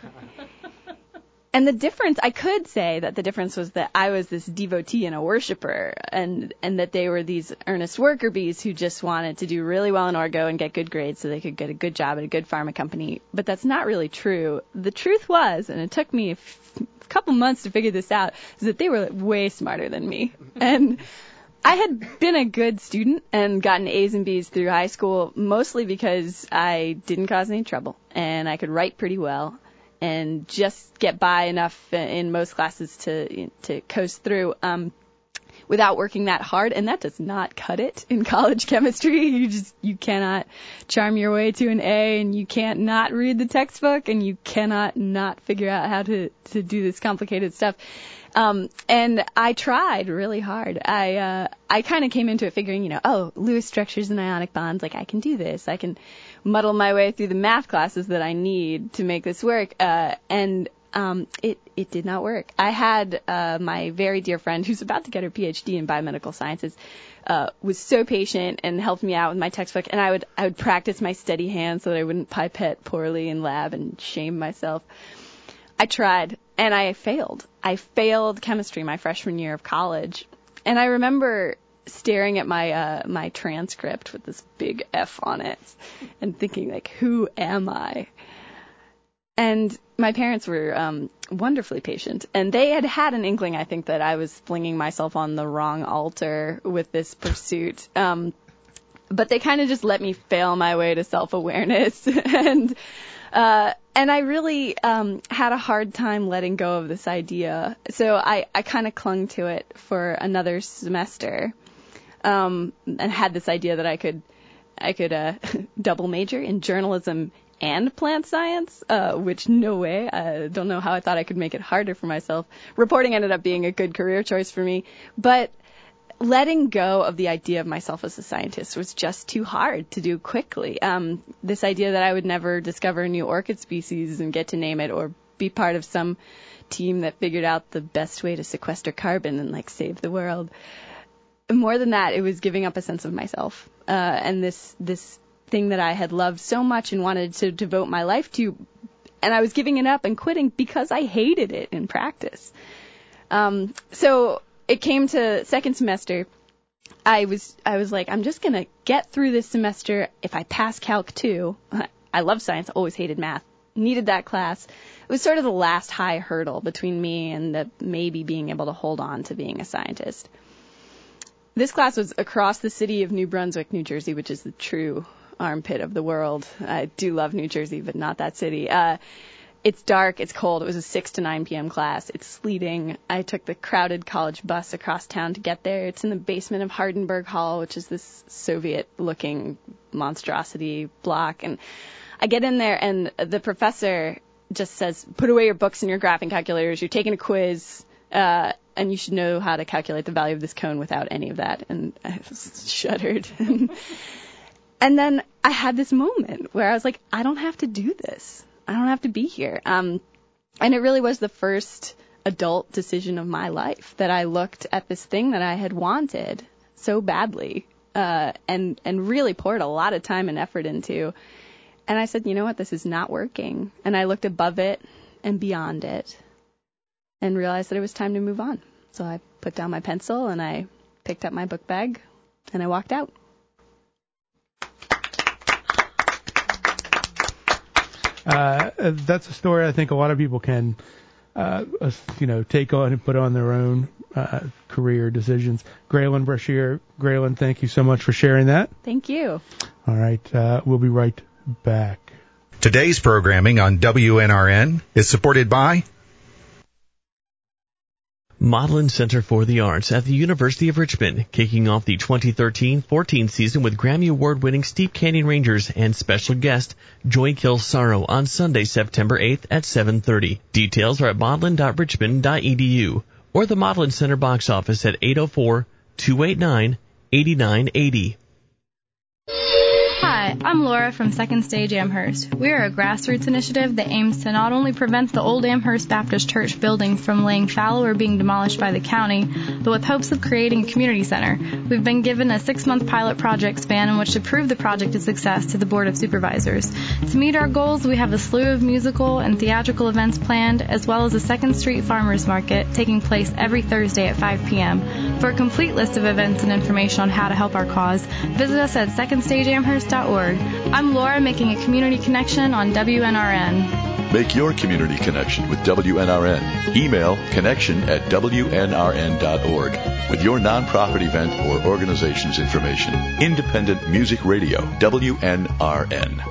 And the difference, I could say that the difference was that I was this devotee and a worshiper, and that they were these earnest worker bees who just wanted to do really well in Orgo and get good grades so they could get a good job at a good pharma company. But that's not really true. The truth was, and it took me a couple months to figure this out, is that they were way smarter than me. And I had been a good student and gotten A's and B's through high school, mostly because I didn't cause any trouble and I could write pretty well and just get by enough in most classes to coast through without working that hard. And that does not cut it in college chemistry. You cannot charm your way to an A, and you can't not read the textbook, and you cannot not figure out how to do this complicated stuff. And I tried really hard. I kind of came into it figuring, Lewis structures and ionic bonds, I can do this. I can muddle my way through the math classes that I need to make this work. And it did not work. I had my very dear friend who's about to get her PhD in biomedical sciences was so patient and helped me out with my textbook, and I would practice my steady hand so that I wouldn't pipette poorly in lab and shame myself. I tried, and I failed. I failed chemistry my freshman year of college, and I remember staring at my transcript with this big F on it and thinking, who am I? And my parents were wonderfully patient, and they had an inkling, I think, that I was flinging myself on the wrong altar with this pursuit. But they kind of just let me fail my way to self-awareness, and I really had a hard time letting go of this idea. So I kind of clung to it for another semester, and had this idea that I could double major in journalism and plant science, which no way. I don't know how I thought I could make it harder for myself. Reporting ended up being a good career choice for me, but letting go of the idea of myself as a scientist was just too hard to do quickly. This idea that I would never discover a new orchid species and get to name it, or be part of some team that figured out the best way to sequester carbon and like save the world. More than that, it was giving up a sense of myself, and this thing that I had loved so much and wanted to devote my life to, and I was giving it up and quitting because I hated it in practice. So it came to second semester. I was like, I'm just gonna get through this semester. If I pass Calc 2, I love science, always hated math, needed that class. It was sort of the last high hurdle between me and the maybe being able to hold on to being a scientist. This class was across the city of New Brunswick, New Jersey, which is the true armpit of the world. I do love New Jersey, but not that city. It's dark, it's cold. It was a 6 to 9 p.m. class. It's sleeting. I took the crowded college bus across town to get there. It's in the basement of Hardenberg Hall, which is this Soviet-looking monstrosity block. And I get in there, and the professor just says, put away your books and your graphing calculators. You're taking a quiz, and you should know how to calculate the value of this cone without any of that. And I shuddered. And then I had this moment where I was like, I don't have to do this. I don't have to be here. And it really was the first adult decision of my life that I looked at this thing that I had wanted so badly, and really poured a lot of time and effort into. And I said, you know what, this is not working. And I looked above it and beyond it and realized that it was time to move on. So I put down my pencil and I picked up my book bag and I walked out. That's a story I think a lot of people can, take on and put on their own career decisions. Graylin Brashear, Graylin, thank you so much for sharing that. Thank you. All right, we'll be right back. Today's programming on WNRN is supported by Modlin Center for the Arts at the University of Richmond, kicking off the 2013-14 season with Grammy Award-winning Steep Canyon Rangers and special guest Joy Kills Sorrow on Sunday, September 8th at 7:30. Details are at modlin.richmond.edu or the Modlin Center box office at 804-289-8980. Hi, I'm Laura from Second Stage Amherst. We are a grassroots initiative that aims to not only prevent the old Amherst Baptist Church building from laying fallow or being demolished by the county, but with hopes of creating a community center. We've been given a 6-month pilot project span in which to prove the project a success to the Board of Supervisors. To meet our goals, we have a slew of musical and theatrical events planned, as well as a 2nd Street Farmers Market taking place every Thursday at 5 p.m. For a complete list of events and information on how to help our cause, visit us at secondstageamherst.org. I'm Laura, making a community connection on WNRN. Make your community connection with WNRN. Email connection@WNRN.org with your nonprofit event or organization's information. Independent Music Radio, WNRN.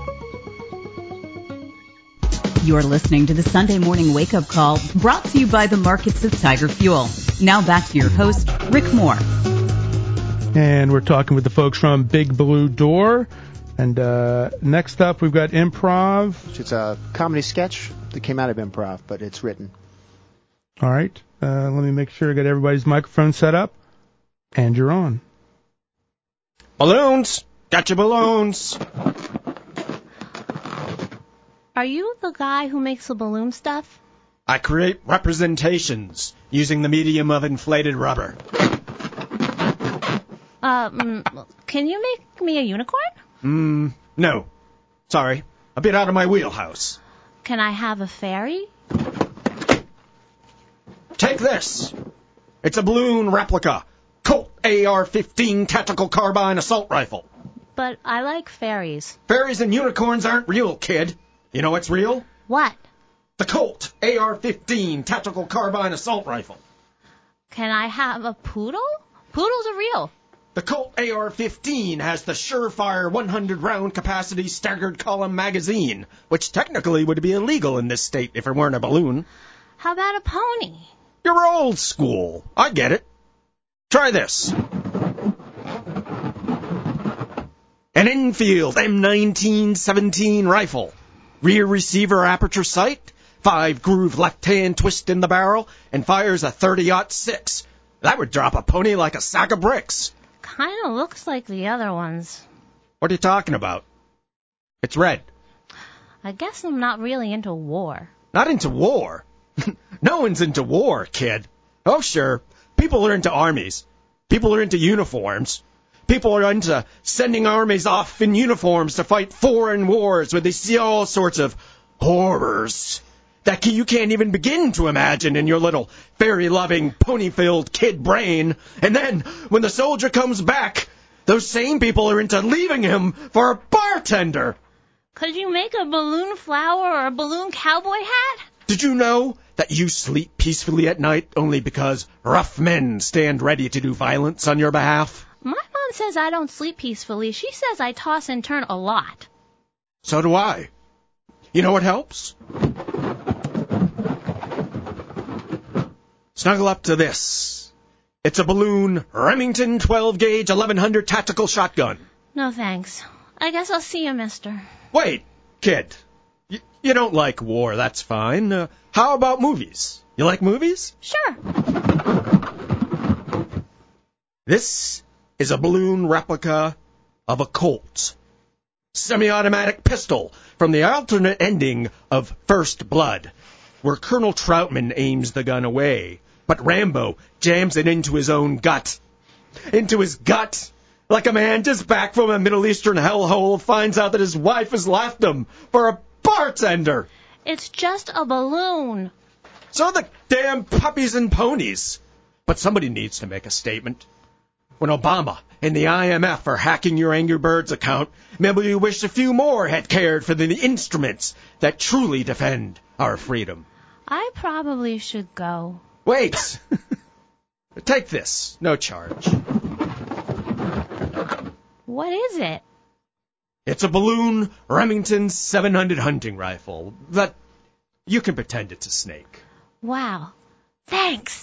You're listening to the Sunday Morning Wake Up Call, brought to you by the markets of Tiger Fuel. Now back to your host, Rick Moore. And we're talking with the folks from Big Blue Door. And next up, we've got Improv. It's a comedy sketch that came out of improv, but it's written. All right. Let me make sure I got everybody's microphone set up. And you're on. Balloons! Got your balloons! Are you the guy who makes the balloon stuff? I create representations using the medium of inflated rubber. Can you make me a unicorn? No. Sorry. A bit out of my wheelhouse. Can I have a fairy? Take this. It's a balloon replica. Colt AR-15 tactical carbine assault rifle. But I like fairies. Fairies and unicorns aren't real, kid. You know what's real? What? The Colt AR-15 tactical carbine assault rifle. Can I have a poodle? Poodles are real. The Colt AR-15 has the Surefire 100-round capacity staggered column magazine, which technically would be illegal in this state if it weren't a balloon. How about a pony? You're old school. I get it. Try this. An Enfield M1917 rifle. rear receiver aperture sight, 5-groove left-hand twist in the barrel, and fires a 30-06. That would drop a pony like a sack of bricks. Kind of looks like the other ones. What are you talking about? It's red. I guess I'm not really into war. Not into war? No one's into war, kid. Oh, sure. People are into armies. People are into uniforms. People are into sending armies off in uniforms to fight foreign wars where they see all sorts of horrors that you can't even begin to imagine in your little fairy-loving, pony-filled kid brain. And then, when the soldier comes back, those same people are into leaving him for a bartender. Could you make a balloon flower or a balloon cowboy hat? Did you know that you sleep peacefully at night only because rough men stand ready to do violence on your behalf? My mom says I don't sleep peacefully. She says I toss and turn a lot. So do I. You know what helps? Snuggle up to this. It's a balloon Remington 12-gauge 1100 tactical shotgun. No thanks. I guess I'll see you, mister. Wait, kid. You don't like war, that's fine. How about movies? You like movies? Sure. This is a balloon replica of a Colt semi-automatic pistol from the alternate ending of First Blood, where Colonel Troutman aims the gun away, but Rambo jams it into his own gut. Into his gut! Like a man just back from a Middle Eastern hellhole finds out that his wife has left him for a bartender! It's just a balloon. So are the damn puppies and ponies. But somebody needs to make a statement. When Obama and the IMF are hacking your Angry Birds account, maybe you wish a few more had cared for the instruments that truly defend our freedom. I probably should go. Wait! Take this. No charge. What is it? It's a balloon Remington 700 hunting rifle. That you can pretend it's a snake. Wow. Thanks.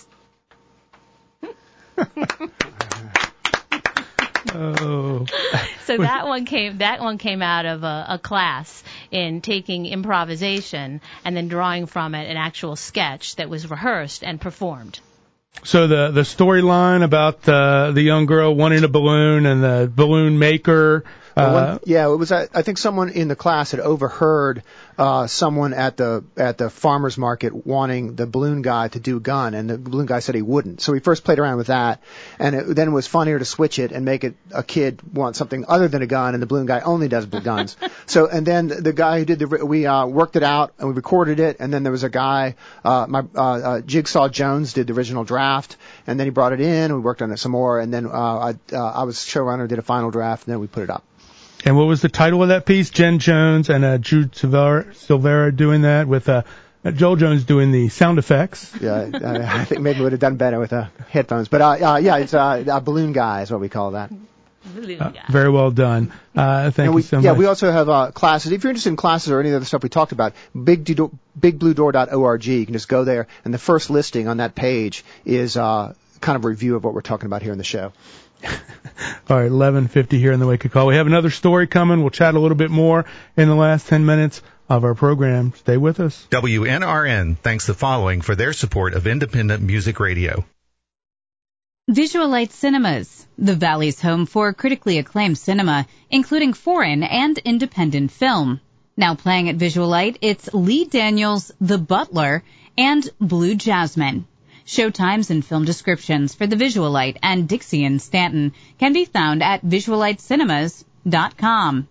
Oh. So that one came out of a class in taking improvisation and then drawing from it an actual sketch that was rehearsed and performed. So the storyline about the young girl wanting a balloon and the balloon maker. It was. I think someone in the class had overheard someone at the farmer's market wanting the balloon guy to do a gun, and the balloon guy said he wouldn't. So we first played around with that, and then it was funnier to switch it and make it a kid want something other than a gun, and the balloon guy only does guns. And then the guy who did we worked it out and we recorded it, and then there was a guy, Jigsaw Jones did the original draft, and then he brought it in, and we worked on it some more, and then I was showrunner, did a final draft, and then we put it up. And what was the title of that piece? Jen Jones and Jude Silvera doing that with Joel Jones doing the sound effects. Yeah, I think maybe we would have done better with headphones. But it's a balloon guy is what we call that. Very well done. Thank you so much. Yeah, we also have classes. If you're interested in classes or any other stuff we talked about, bigbluedoor.org. You can just go there, and the first listing on that page is kind of a review of what we're talking about here in the show. All right, 11:50 here in the Wake Up Call. We have another story coming. We'll chat a little bit more in the last 10 minutes of our program. Stay with us. WNRN thanks the following for their support of independent music radio. Visualite Cinemas, the Valley's home for critically acclaimed cinema, including foreign and independent film. Now playing at Visualite, it's Lee Daniels' The Butler and Blue Jasmine. Showtimes and film descriptions for the Visualite and Dixie in Stanton can be found at visualitecinemas.com.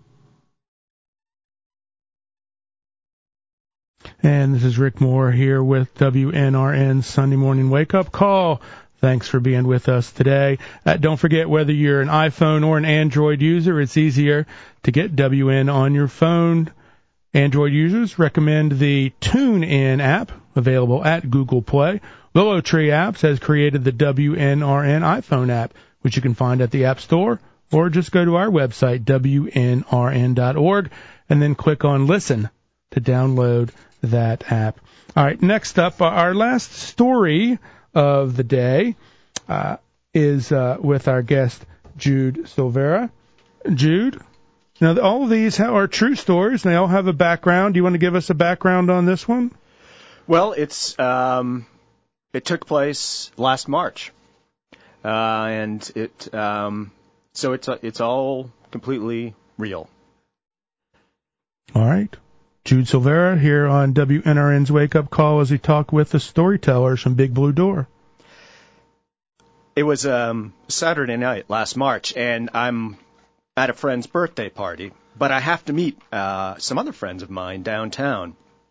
And this is Rick Moore here with WNRN Sunday Morning Wake Up Call. Thanks for being with us today. Don't forget, whether you're an iPhone or an Android user, it's easier to get WN on your phone. Android users recommend the TuneIn app, available at Google Play. Willow Tree Apps has created the WNRN iPhone app, which you can find at the App Store, or just go to our website, WNRN.org, and then click on Listen to download that app. All right, next up, our last story of the day is with our guest, Jude Silvera. Jude? Now, all of these are true stories, and they all have a background. Do you want to give us a background on this one? Well, it took place last March, and so it's all completely real. All right. Jude Silvera here on WNRN's Wake Up Call as we talk with the storytellers from Big Blue Door. It was Saturday night last March, and I'm at a friend's birthday party, but I have to meet some other friends of mine downtown.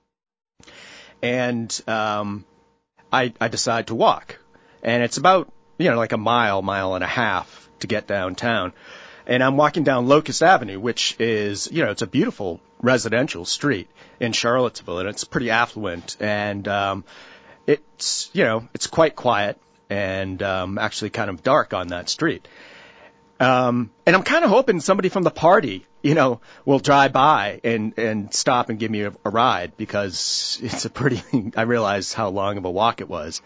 And I decide to walk. And it's about, like a mile and a half to get downtown. And I'm walking down Locust Avenue, which is, it's a beautiful residential street in Charlottesville, and it's pretty affluent. And it's quite quiet and actually kind of dark on that street. And I'm kind of hoping somebody from the party, will drive by and stop and give me a ride, because it's I realize how long of a walk it was.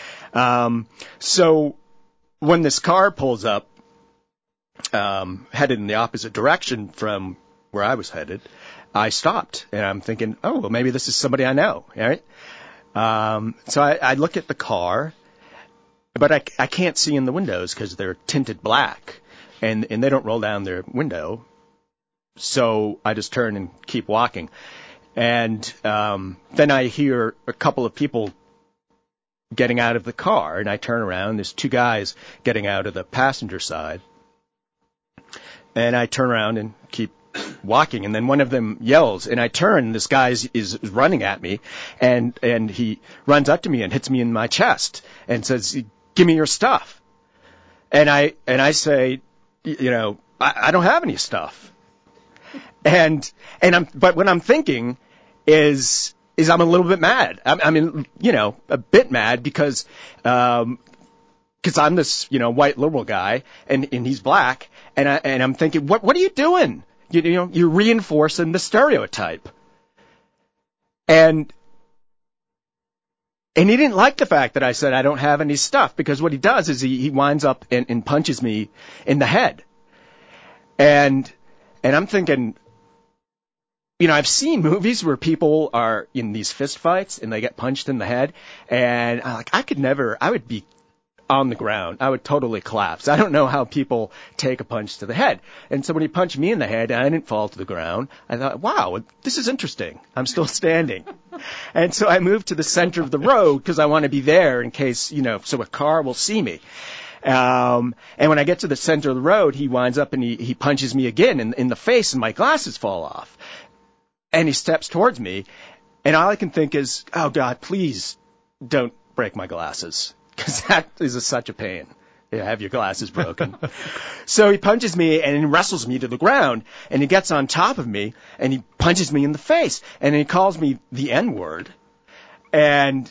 So when this car pulls up, headed in the opposite direction from where I was headed, I stopped, and I'm thinking, oh, well, maybe this is somebody I know, right? So I look at the car, but I can't see in the windows because they're tinted black. And they don't roll down their window, so I just turn and keep walking. And then I hear a couple of people getting out of the car, and I turn around. There's two guys getting out of the passenger side. And I turn around and keep walking, and then one of them yells, and I turn, and this guy is running at me, and he runs up to me and hits me in my chest and says, "Give me your stuff." And I say, I don't have any stuff. But what I'm thinking is I'm a little bit mad. I mean, a bit mad because I'm this, white liberal guy and he's black. And I'm thinking, what are you doing? You're reinforcing the stereotype. And he didn't like the fact that I said I don't have any stuff, because what he does is he winds up and punches me in the head. And I'm thinking, I've seen movies where people are in these fist fights and they get punched in the head, and I would be on the ground. I would totally collapse. I don't know how people take a punch to the head. And so when he punched me in the head and I didn't fall to the ground, I thought, wow, this is interesting. I'm still standing. And so I moved to the center of the road because I want to be there in case, so a car will see me. And when I get to the center of the road, he winds up and he punches me again in the face, and my glasses fall off. And he steps towards me, and all I can think is, oh, God, please don't break my glasses, because that is such a pain. Have your glasses broken. So he punches me and he wrestles me to the ground, and he gets on top of me and he punches me in the face, and he calls me the N-word. And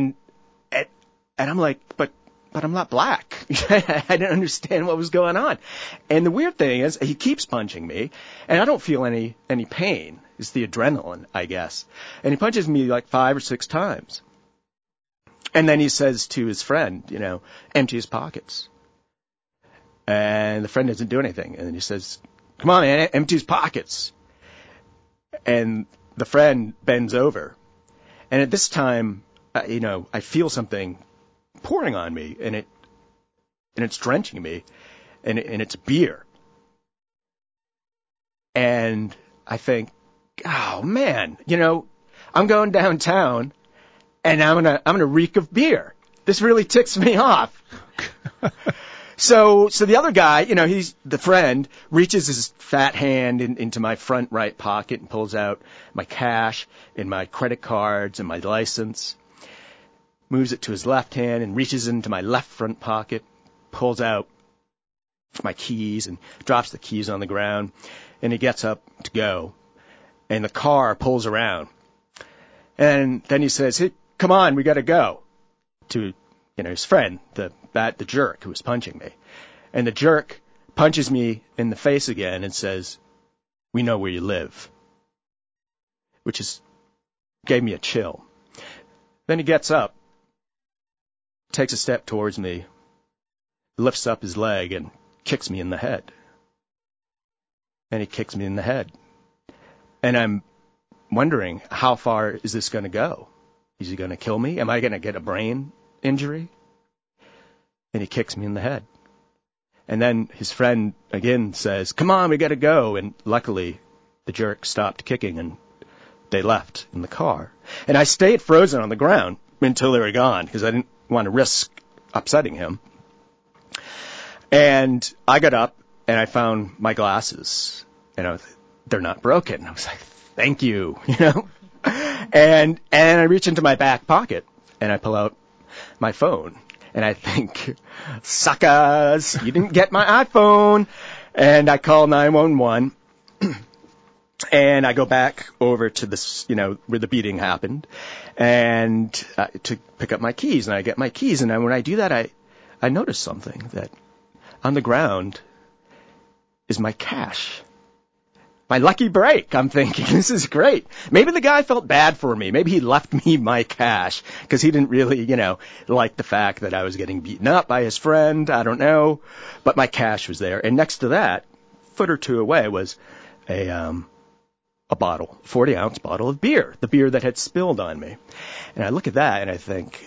I'm like, but I'm not black. I didn't understand what was going on. And the weird thing is he keeps punching me, and I don't feel any pain. It's the adrenaline, I guess. And he punches me like 5 or 6 times. And then he says to his friend, empty his pockets. And the friend doesn't do anything. And then he says, come on, man, empty his pockets. And the friend bends over. And at this time, I feel something pouring on me, and it's drenching me, and it's beer. And I think, oh man, I'm going downtown, and I'm gonna reek of beer. This really ticks me off. So the other guy, he's the friend, reaches his fat hand into my front right pocket and pulls out my cash and my credit cards and my license. Moves it to his left hand and reaches into my left front pocket, pulls out my keys and drops the keys on the ground, and he gets up to go. And the car pulls around. And then he says, hey, come on, we got to go. To, his friend, the jerk who was punching me. And the jerk punches me in the face again and says, we know where you live. Which gave me a chill. Then he gets up, takes a step towards me, lifts up his leg, and kicks me in the head. and he kicks me in the head. And I'm wondering, how far is this going to go? Is he going to kill me? Am I going to get a brain injury? And he kicks me in the head. And then his friend again says, come on, we got to go. And luckily, the jerk stopped kicking and they left in the car. And I stayed frozen on the ground until they were gone because I didn't want to risk upsetting him. And I got up and I found my glasses. And they're not broken. I was like, thank you, And I reach into my back pocket and I pull out my phone. And I think, suckers, you didn't get my iPhone. And I call 911. And I go back over to this, where the beating happened, and to pick up my keys. And I get my keys. And when I do that, I notice something, that on the ground is my cash. My lucky break. I'm thinking, this is great. Maybe the guy felt bad for me. Maybe he left me my cash because he didn't really, like the fact that I was getting beaten up by his friend. I don't know. But my cash was there. And next to that, a foot or two away, was a bottle, 40-ounce bottle of beer, the beer that had spilled on me. And I look at that and I think,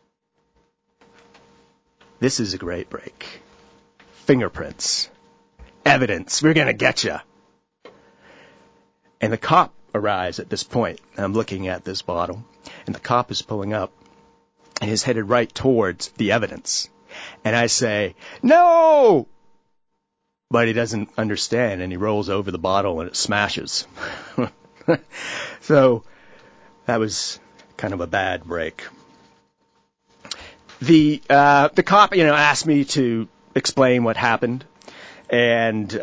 this is a great break. Fingerprints. Evidence. We're going to get you. And the cop arrives at this point. I'm looking at this bottle, and the cop is pulling up, and he's headed right towards the evidence. And I say, no! But he doesn't understand, and he rolls over the bottle, and it smashes. So that was kind of a bad break. The cop, asked me to explain what happened, and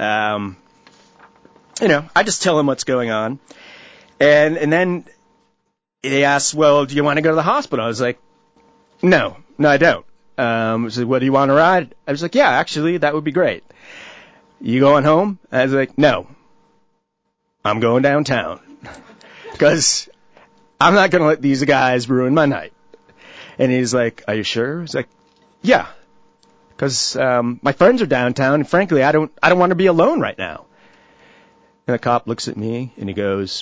I just tell him what's going on. And then he asks, well, do you want to go to the hospital? I was like, no, I don't. He said, well, do you want to ride? I was like, yeah, actually, that would be great. You going home? I was like, no, I'm going downtown because I'm not going to let these guys ruin my night. And he's like, are you sure? I was like, yeah, because my friends are downtown, and frankly, I don't want to be alone right now. And the cop looks at me and he goes,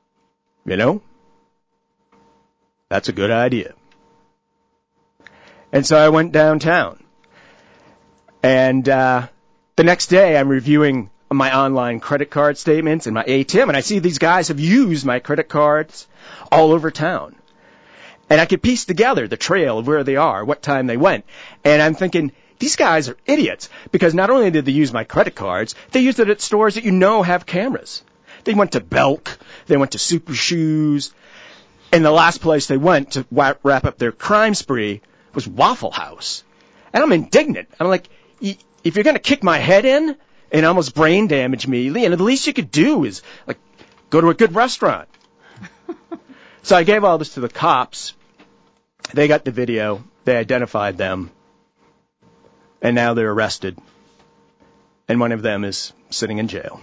that's a good idea. And so I went downtown. And the next day I'm reviewing my online credit card statements and my ATM, and I see these guys have used my credit cards all over town. And I could piece together the trail of where they are, what time they went. And I'm thinking, these guys are idiots, because not only did they use my credit cards, they used it at stores that have cameras. They went to Belk, they went to Super Shoes, and the last place they went to wrap up their crime spree was Waffle House. And I'm indignant. I'm like, if you're going to kick my head in and almost brain damage me, the least you could do is go to a good restaurant. So I gave all this to the cops. They got the video. They identified them. And now they're arrested. And one of them is sitting in jail.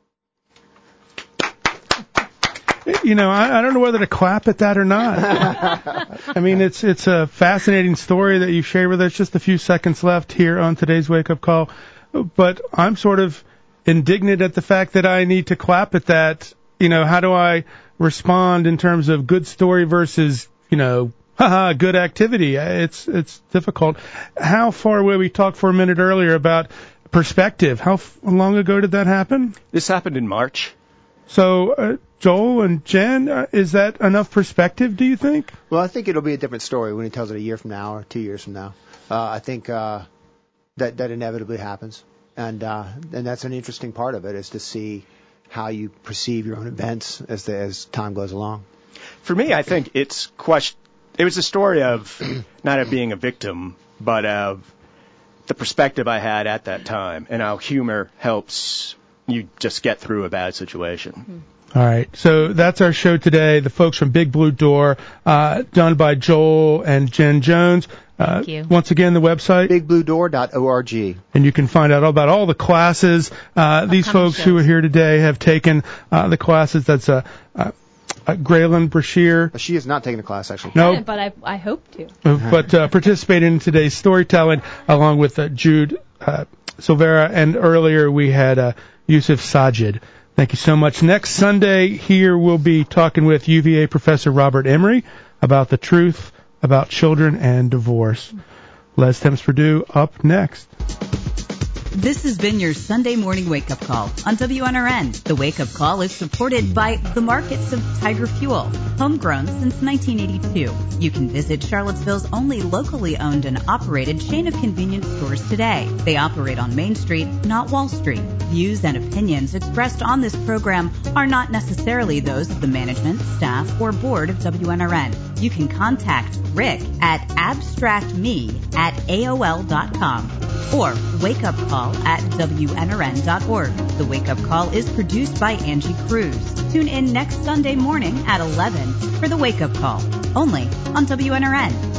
I don't know whether to clap at that or not. I mean, it's a fascinating story that you shared with us. Just a few seconds left here on today's Wake Up Call. But I'm sort of indignant at the fact that I need to clap at that. How do I respond in terms of good story versus, good activity? It's difficult. How far away? We talked for a minute earlier about perspective. How long ago did that happen? This happened in March. So, Joel and Jen, is that enough perspective, do you think? Well, I think it'll be a different story when he tells it a year from now or 2 years from now. I think that inevitably happens. And that's an interesting part of it, is to see how you perceive your own events as time goes along. For me, I think it was a story of not of being a victim, but of the perspective I had at that time and how humor helps you just get through a bad situation. All right. So that's our show today. The folks from Big Blue Door, done by Joel and Jen Jones. Thank you. Once again, the website? bigbluedoor.org. And you can find out all about all the classes. These folks who are here today have taken the classes. That's Graylin Brashear. She has not taken a class, actually. No. But I hope to. But participated in today's storytelling along with Jude Silvera. And earlier we had Yusuf Sajid. Thank you so much. Next Sunday here we'll be talking with UVA Professor Robert Emery about the truth about children and divorce. Les Thames Purdue up next. This has been your Sunday morning wake-up call on WNRN. The wake-up call is supported by the markets of Tiger Fuel, homegrown since 1982. You can visit Charlottesville's only locally owned and operated chain of convenience stores today. They operate on Main Street, not Wall Street. Views and opinions expressed on this program are not necessarily those of the management, staff, or board of WNRN. You can contact Rick at abstractme@aol.com or wakeupcall@WNRN.org. The Wake Up Call is produced by Angie Cruz. Tune in next Sunday morning at 11 for the Wake Up Call, only on WNRN.